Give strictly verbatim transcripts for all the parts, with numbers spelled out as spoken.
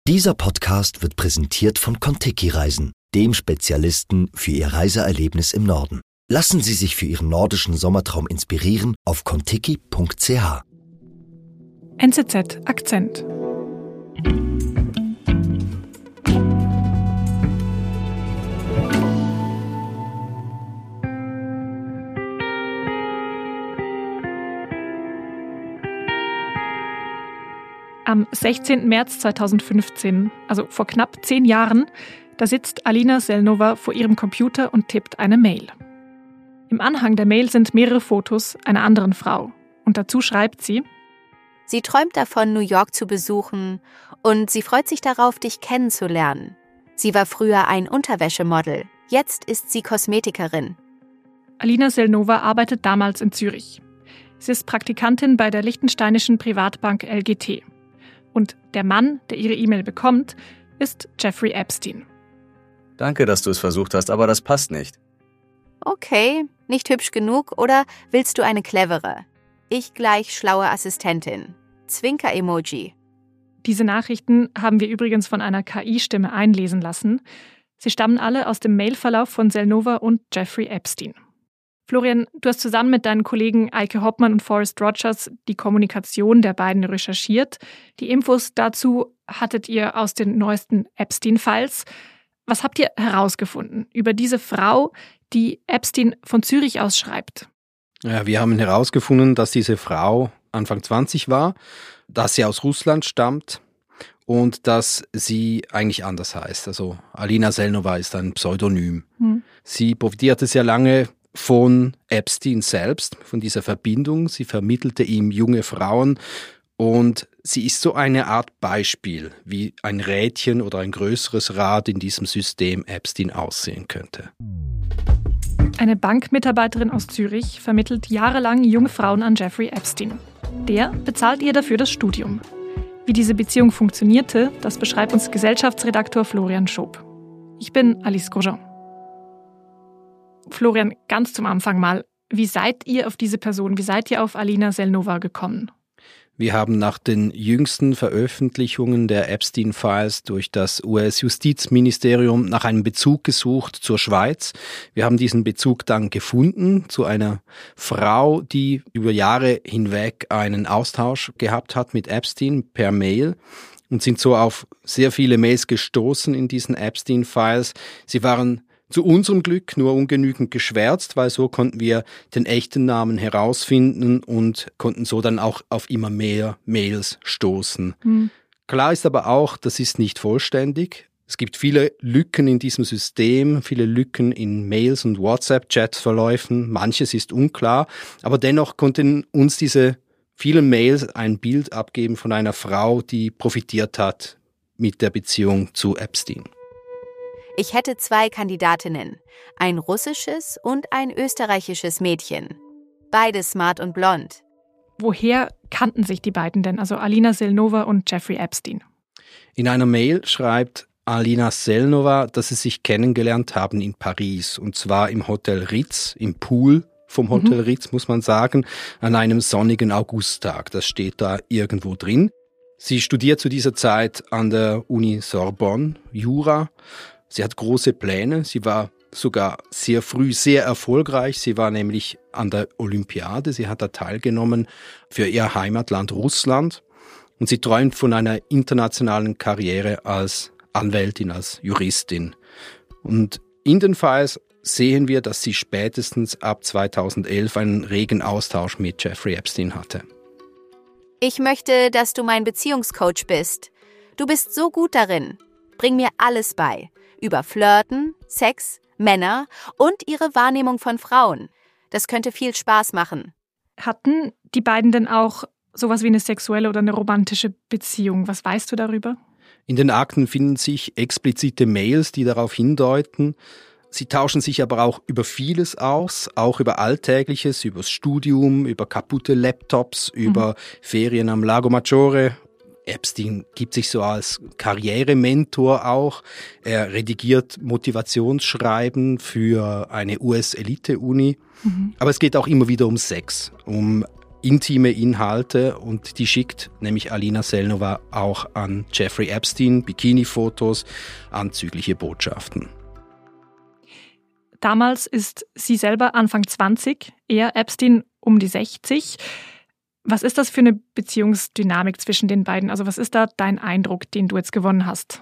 Dieser Podcast wird präsentiert von Contiki Reisen, dem Spezialisten für Ihr Reiseerlebnis im Norden. Lassen Sie sich für Ihren nordischen Sommertraum inspirieren auf contiki punkt c h. N Z Z Akzent. Am sechzehnten März zweitausendfünfzehn, also vor knapp zehn Jahren, da sitzt Alina Selnova vor ihrem Computer und tippt eine Mail. Im Anhang der Mail sind mehrere Fotos einer anderen Frau. Und dazu schreibt sie: Sie träumt davon, New York zu besuchen und sie freut sich darauf, dich kennenzulernen. Sie war früher ein Unterwäschemodel, jetzt ist sie Kosmetikerin. Alina Selnova arbeitet damals in Zürich. Sie ist Praktikantin bei der liechtensteinischen Privatbank L G T. Und der Mann, der ihre E-Mail bekommt, ist Jeffrey Epstein. Danke, dass du es versucht hast, aber das passt nicht. Okay, nicht hübsch genug oder willst du eine clevere? Ich gleich schlaue Assistentin. Zwinker-Emoji. Diese Nachrichten haben wir übrigens von einer K I-Stimme einlesen lassen. Sie stammen alle aus dem Mailverlauf von Selnova und Jeffrey Epstein. Florian, du hast zusammen mit deinen Kollegen Eike Hoppmann und Forrest Rogers die Kommunikation der beiden recherchiert. Die Infos dazu hattet ihr aus den neuesten Epstein-Files. Was habt ihr herausgefunden über diese Frau, die Epstein von Zürich aus schreibt? Ja, wir haben herausgefunden, dass diese Frau Anfang zwanzig war, dass sie aus Russland stammt und dass sie eigentlich anders heißt. Also Alina Selnova ist ein Pseudonym. Hm. Sie profitierte sehr lange von Epstein selbst, von dieser Verbindung. Sie vermittelte ihm junge Frauen und sie ist so eine Art Beispiel, wie ein Rädchen oder ein größeres Rad in diesem System Epstein aussehen könnte. Eine Bankmitarbeiterin aus Zürich vermittelt jahrelang junge Frauen an Jeffrey Epstein. Der bezahlt ihr dafür das Studium. Wie diese Beziehung funktionierte, das beschreibt uns Gesellschaftsredaktor Florian Schoop. Ich bin Alice Grosjean. Florian, ganz zum Anfang mal, wie seid ihr auf diese Person, wie seid ihr auf Alina Selnova gekommen? Wir haben nach den jüngsten Veröffentlichungen der Epstein-Files durch das U S-Justizministerium nach einem Bezug gesucht zur Schweiz. Wir haben diesen Bezug dann gefunden zu einer Frau, die über Jahre hinweg einen Austausch gehabt hat mit Epstein per Mail und sind so auf sehr viele Mails gestoßen in diesen Epstein-Files. Sie waren zu unserem Glück nur ungenügend geschwärzt, weil so konnten wir den echten Namen herausfinden und konnten so dann auch auf immer mehr Mails stoßen. Mhm. Klar ist aber auch, das ist nicht vollständig. Es gibt viele Lücken in diesem System, viele Lücken in Mails und WhatsApp-Chat-Verläufen. Manches ist unklar, aber dennoch konnten uns diese vielen Mails ein Bild abgeben von einer Frau, die profitiert hat mit der Beziehung zu Epstein. Ich hätte zwei Kandidatinnen, ein russisches und ein österreichisches Mädchen. Beide smart und blond. Woher kannten sich die beiden denn, also Alina Selnova und Jeffrey Epstein? In einer Mail schreibt Alina Selnova, dass sie sich kennengelernt haben in Paris, und zwar im Hotel Ritz, im Pool vom Hotel mhm. Ritz, muss man sagen, an einem sonnigen Augusttag. Das steht da irgendwo drin. Sie studiert zu dieser Zeit an der Uni Sorbonne, Jura. Sie hat große Pläne, sie war sogar sehr früh sehr erfolgreich. Sie war nämlich an der Olympiade, sie hat da teilgenommen für ihr Heimatland Russland. Und sie träumt von einer internationalen Karriere als Anwältin, als Juristin. Und in den Files sehen wir, dass sie spätestens ab zweitausendelf einen regen Austausch mit Jeffrey Epstein hatte. Ich möchte, dass du mein Beziehungscoach bist. Du bist so gut darin. Bring mir alles bei. Über Flirten, Sex, Männer und ihre Wahrnehmung von Frauen. Das könnte viel Spaß machen. Hatten die beiden denn auch sowas wie eine sexuelle oder eine romantische Beziehung? Was weißt du darüber? In den Akten finden sich explizite Mails, die darauf hindeuten. Sie tauschen sich aber auch über vieles aus, auch über Alltägliches, über das Studium, über kaputte Laptops, mhm. über Ferien am Lago Maggiore. Epstein gibt sich so als Karrierementor auch. Er redigiert Motivationsschreiben für eine U S-Elite-Uni. Mhm. Aber es geht auch immer wieder um Sex, um intime Inhalte und die schickt nämlich Alina Selnova auch an Jeffrey Epstein, Bikini-Fotos, anzügliche Botschaften. Damals ist sie selber Anfang zwanzig, er Epstein um die sechzig. Was ist das für eine Beziehungsdynamik zwischen den beiden? Also was ist da dein Eindruck, den du jetzt gewonnen hast?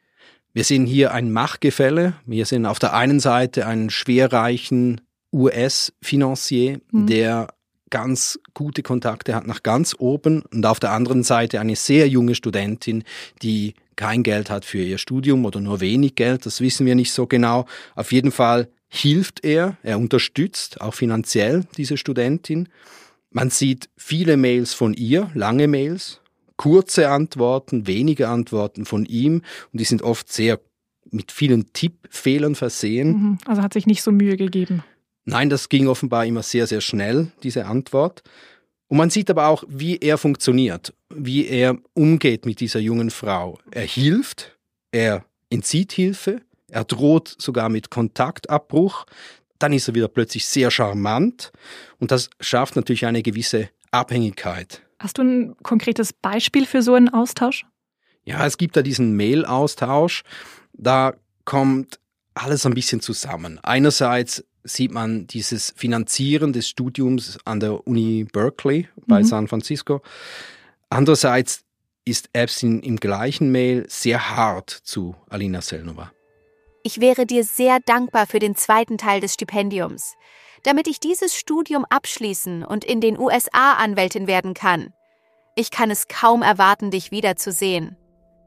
Wir sehen hier ein Machtgefälle. Wir sehen auf der einen Seite einen schwerreichen U S-Finanzier, mhm. der ganz gute Kontakte hat nach ganz oben, und auf der anderen Seite eine sehr junge Studentin, die kein Geld hat für ihr Studium oder nur wenig Geld, das wissen wir nicht so genau. Auf jeden Fall hilft er, er unterstützt auch finanziell diese Studentin. Man sieht viele Mails von ihr, lange Mails, kurze Antworten, wenige Antworten von ihm, und die sind oft sehr mit vielen Tippfehlern versehen. Also hat sich nicht so Mühe gegeben. Nein, das ging offenbar immer sehr, sehr schnell, diese Antwort. Und man sieht aber auch, wie er funktioniert, wie er umgeht mit dieser jungen Frau. Er hilft, er entzieht Hilfe, er droht sogar mit Kontaktabbruch. Dann ist er wieder plötzlich sehr charmant, und das schafft natürlich eine gewisse Abhängigkeit. Hast du ein konkretes Beispiel für so einen Austausch? Ja, es gibt da diesen Mail-Austausch. Da kommt alles ein bisschen zusammen. Einerseits sieht man dieses Finanzieren des Studiums an der Uni Berkeley bei mhm. San Francisco. Andererseits ist Epstein im gleichen Mail sehr hart zu Alina Selnova. Ich wäre dir sehr dankbar für den zweiten Teil des Stipendiums, damit ich dieses Studium abschließen und in den U S A Anwältin werden kann. Ich kann es kaum erwarten, dich wiederzusehen.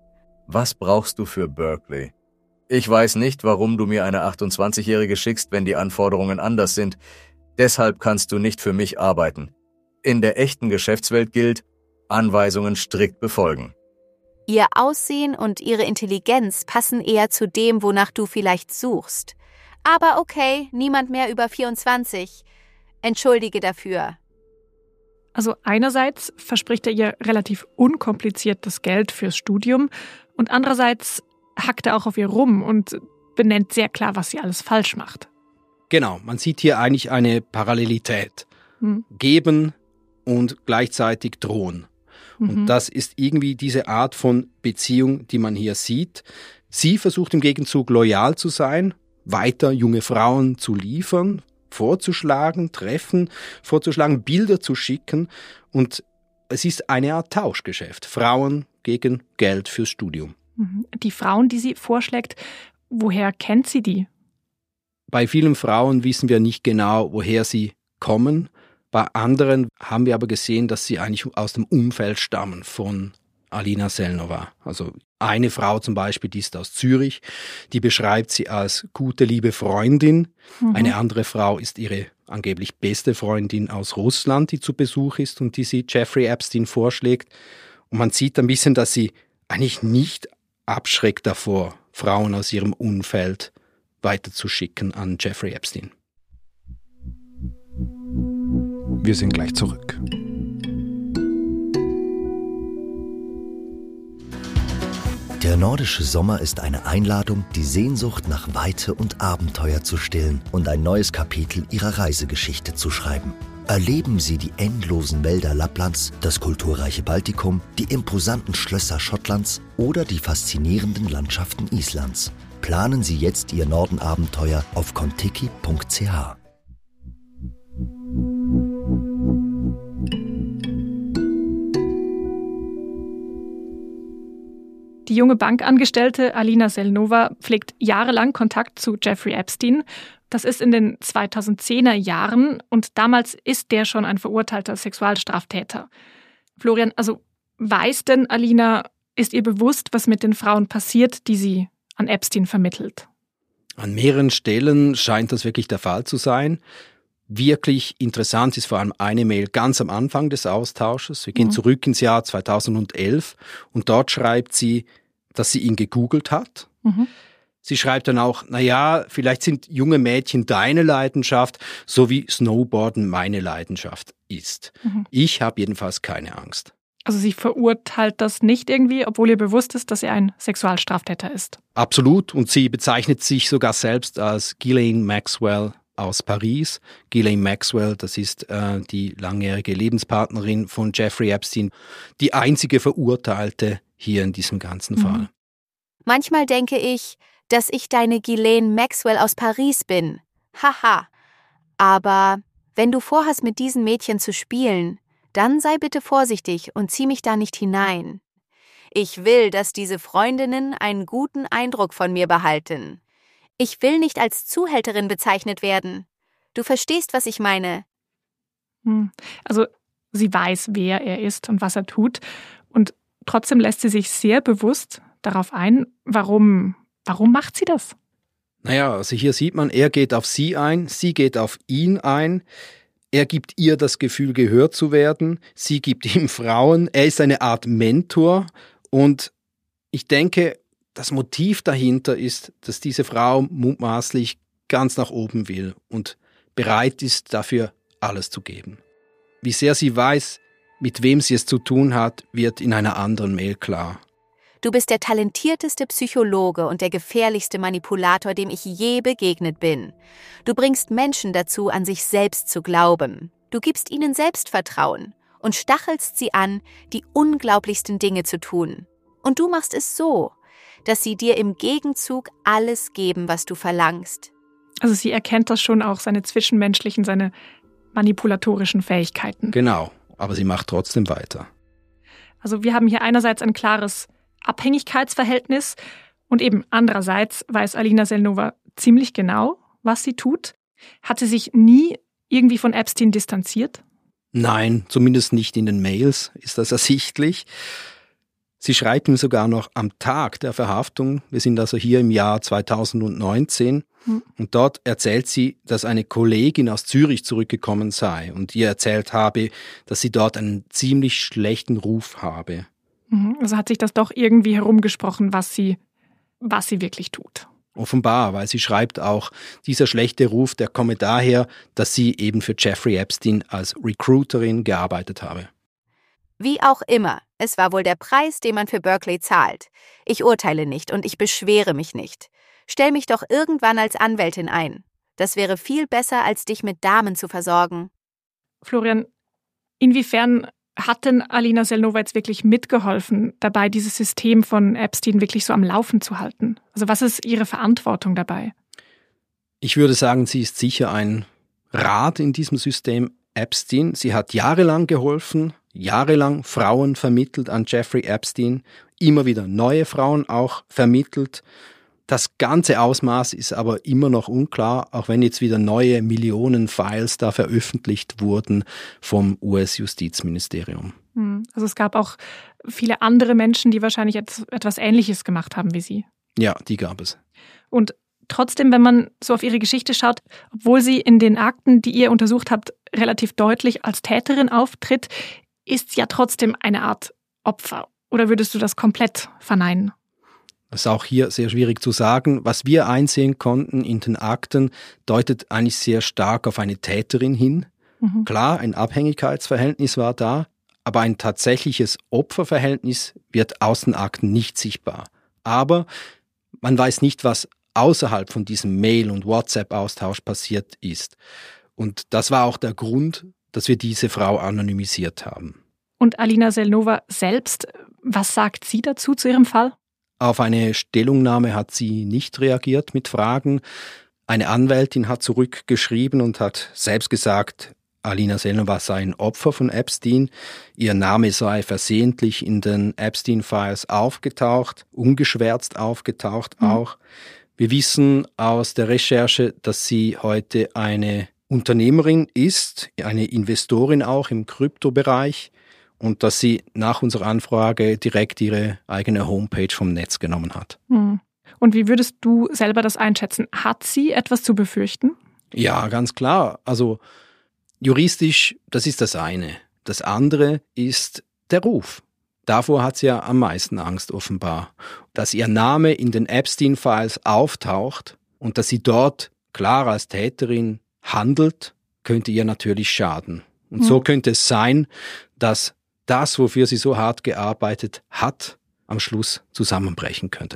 Was brauchst du für Berkeley? Ich weiß nicht, warum du mir eine achtundzwanzigjährige schickst, wenn die Anforderungen anders sind. Deshalb kannst du nicht für mich arbeiten. In der echten Geschäftswelt gilt, Anweisungen strikt befolgen. Ihr Aussehen und ihre Intelligenz passen eher zu dem, wonach du vielleicht suchst. Aber okay, niemand mehr über vierundzwanzig. Entschuldige dafür. Also einerseits verspricht er ihr relativ unkompliziertes Geld fürs Studium und andererseits hackt er auch auf ihr rum und benennt sehr klar, was sie alles falsch macht. Genau, man sieht hier eigentlich eine Parallelität. Hm. Geben und gleichzeitig drohen. Mhm. Und das ist irgendwie diese Art von Beziehung, die man hier sieht. Sie versucht im Gegenzug loyal zu sein, weiter junge Frauen zu liefern, vorzuschlagen, Treffen vorzuschlagen, Bilder zu schicken. Und es ist eine Art Tauschgeschäft. Frauen gegen Geld fürs Studium. Die Frauen, die sie vorschlägt, woher kennt sie die? Bei vielen Frauen wissen wir nicht genau, woher sie kommen. Bei anderen haben wir aber gesehen, dass sie eigentlich aus dem Umfeld stammen von Alina Selnova. Also eine Frau zum Beispiel, die ist aus Zürich, die beschreibt sie als gute, liebe Freundin. Mhm. Eine andere Frau ist ihre angeblich beste Freundin aus Russland, die zu Besuch ist und die sie Jeffrey Epstein vorschlägt. Und man sieht ein bisschen, dass sie eigentlich nicht abschreckt davor, Frauen aus ihrem Umfeld weiterzuschicken an Jeffrey Epstein. Wir sind gleich zurück. Der nordische Sommer ist eine Einladung, die Sehnsucht nach Weite und Abenteuer zu stillen und ein neues Kapitel ihrer Reisegeschichte zu schreiben. Erleben Sie die endlosen Wälder Lapplands, das kulturreiche Baltikum, die imposanten Schlösser Schottlands oder die faszinierenden Landschaften Islands. Planen Sie jetzt Ihr Nordenabenteuer auf contiki punkt c h. Die junge Bankangestellte Alina Selnova pflegt jahrelang Kontakt zu Jeffrey Epstein. Das ist in den zweitausendzehner Jahren und damals ist der schon ein verurteilter Sexualstraftäter. Florian, also weiß denn Alina, ist ihr bewusst, was mit den Frauen passiert, die sie an Epstein vermittelt? An mehreren Stellen scheint das wirklich der Fall zu sein. Wirklich interessant ist vor allem eine Mail ganz am Anfang des Austausches. Wir gehen mhm. zurück ins Jahr zweitausendelf und dort schreibt sie, dass sie ihn gegoogelt hat. Mhm. Sie schreibt dann auch, naja, vielleicht sind junge Mädchen deine Leidenschaft, so wie Snowboarden meine Leidenschaft ist. Mhm. Ich habe jedenfalls keine Angst. Also sie verurteilt das nicht irgendwie, obwohl ihr bewusst ist, dass er ein Sexualstraftäter ist? Absolut. Und sie bezeichnet sich sogar selbst als Ghislaine Maxwell aus Paris. Ghislaine Maxwell, das ist äh, die langjährige Lebenspartnerin von Jeffrey Epstein, die einzige Verurteilte hier in diesem ganzen Mhm. Fall. Manchmal denke ich, dass ich deine Ghislaine Maxwell aus Paris bin. Haha. Aber wenn du vorhast, mit diesen Mädchen zu spielen, dann sei bitte vorsichtig und zieh mich da nicht hinein. Ich will, dass diese Freundinnen einen guten Eindruck von mir behalten. Ich will nicht als Zuhälterin bezeichnet werden. Du verstehst, was ich meine. Hm. Also sie weiß, wer er ist und was er tut. Und trotzdem lässt sie sich sehr bewusst darauf ein. Warum, warum macht sie das? Naja, also hier sieht man, er geht auf sie ein, sie geht auf ihn ein. Er gibt ihr das Gefühl, gehört zu werden. Sie gibt ihm Frauen. Er ist eine Art Mentor. Und ich denke, das Motiv dahinter ist, dass diese Frau mutmaßlich ganz nach oben will und bereit ist, dafür alles zu geben. Wie sehr sie weiß, mit wem sie es zu tun hat, wird in einer anderen Mail klar. Du bist der talentierteste Psychologe und der gefährlichste Manipulator, dem ich je begegnet bin. Du bringst Menschen dazu, an sich selbst zu glauben. Du gibst ihnen Selbstvertrauen und stachelst sie an, die unglaublichsten Dinge zu tun. Und du machst es so, dass sie dir im Gegenzug alles geben, was du verlangst. Also sie erkennt das schon auch, seine zwischenmenschlichen, seine manipulatorischen Fähigkeiten. Genau, aber sie macht trotzdem weiter. Also wir haben hier einerseits ein klares Abhängigkeitsverhältnis und eben andererseits weiß Alina Selnova ziemlich genau, was sie tut. Hat sie sich nie irgendwie von Epstein distanziert? Nein, zumindest nicht in den Mails ist das ersichtlich. Sie schreibt ihm sogar noch am Tag der Verhaftung, wir sind also hier im Jahr zweitausendneunzehn, hm. und dort erzählt sie, dass eine Kollegin aus Zürich zurückgekommen sei und ihr erzählt habe, dass sie dort einen ziemlich schlechten Ruf habe. Also hat sich das doch irgendwie herumgesprochen, was sie, was sie wirklich tut. Offenbar, weil sie schreibt auch, dieser schlechte Ruf, der komme daher, dass sie eben für Jeffrey Epstein als Recruiterin gearbeitet habe. Wie auch immer, es war wohl der Preis, den man für Berkeley zahlt. Ich urteile nicht und ich beschwere mich nicht. Stell mich doch irgendwann als Anwältin ein. Das wäre viel besser, als dich mit Damen zu versorgen. Florian, inwiefern hat denn Alina Selnova jetzt wirklich mitgeholfen, dabei dieses System von Epstein wirklich so am Laufen zu halten? Also was ist ihre Verantwortung dabei? Ich würde sagen, sie ist sicher ein Rad in diesem System Epstein. Sie hat jahrelang geholfen, jahrelang Frauen vermittelt an Jeffrey Epstein, immer wieder neue Frauen auch vermittelt. Das ganze Ausmaß ist aber immer noch unklar, auch wenn jetzt wieder neue Millionen Files da veröffentlicht wurden vom U S-Justizministerium. Also es gab auch viele andere Menschen, die wahrscheinlich etwas Ähnliches gemacht haben wie sie. Ja, die gab es. Und trotzdem, wenn man so auf ihre Geschichte schaut, obwohl sie in den Akten, die ihr untersucht habt, relativ deutlich als Täterin auftritt, ist sie ja trotzdem eine Art Opfer. Oder würdest du das komplett verneinen? Das ist auch hier sehr schwierig zu sagen. Was wir einsehen konnten in den Akten, deutet eigentlich sehr stark auf eine Täterin hin. Mhm. Klar, ein Abhängigkeitsverhältnis war da, aber ein tatsächliches Opferverhältnis wird aus den Akten nicht sichtbar. Aber man weiß nicht, was außerhalb von diesem Mail- und WhatsApp-Austausch passiert ist. Und das war auch der Grund, dass wir diese Frau anonymisiert haben. Und Alina Selnova selbst, was sagt sie dazu zu ihrem Fall? Auf eine Stellungnahme hat sie nicht reagiert mit Fragen. Eine Anwältin hat zurückgeschrieben und hat selbst gesagt, Alina Selnova sei ein Opfer von Epstein. Ihr Name sei versehentlich in den Epstein-Files aufgetaucht, ungeschwärzt aufgetaucht mhm. auch. Wir wissen aus der Recherche, dass sie heute eine Unternehmerin ist, eine Investorin auch im Kryptobereich. Und dass sie nach unserer Anfrage direkt ihre eigene Homepage vom Netz genommen hat. Und wie würdest du selber das einschätzen? Hat sie etwas zu befürchten? Ja, ganz klar. Also juristisch, das ist das eine. Das andere ist der Ruf. Davor hat sie ja am meisten Angst offenbar. Dass ihr Name in den Epstein-Files auftaucht und dass sie dort klar als Täterin handelt, könnte ihr natürlich schaden. Und hm. so könnte es sein, dass das, wofür sie so hart gearbeitet hat, am Schluss zusammenbrechen könnte.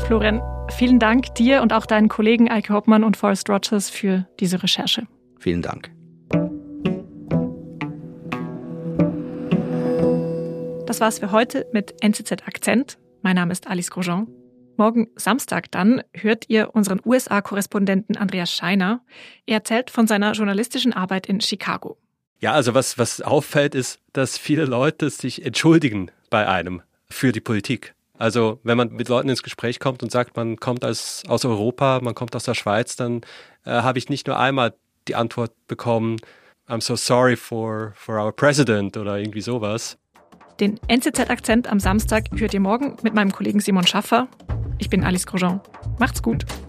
Florian, vielen Dank dir und auch deinen Kollegen Eike Hoppmann und Forrest Rogers für diese Recherche. Vielen Dank. Das war's für heute mit N Z Z Akzent. Mein Name ist Alice Grosjean. Morgen Samstag dann hört ihr unseren U S A-Korrespondenten Andreas Scheiner. Er erzählt von seiner journalistischen Arbeit in Chicago. Ja, also was, was auffällt, ist, dass viele Leute sich entschuldigen bei einem für die Politik. Also wenn man mit Leuten ins Gespräch kommt und sagt, man kommt aus, aus Europa, man kommt aus der Schweiz, dann äh, habe ich nicht nur einmal die Antwort bekommen, I'm so sorry for, for our president oder irgendwie sowas. Den N Z Z-Akzent am Samstag hört ihr morgen mit meinem Kollegen Simon Schaffer. Ich bin Alice Grosjean. Macht's gut.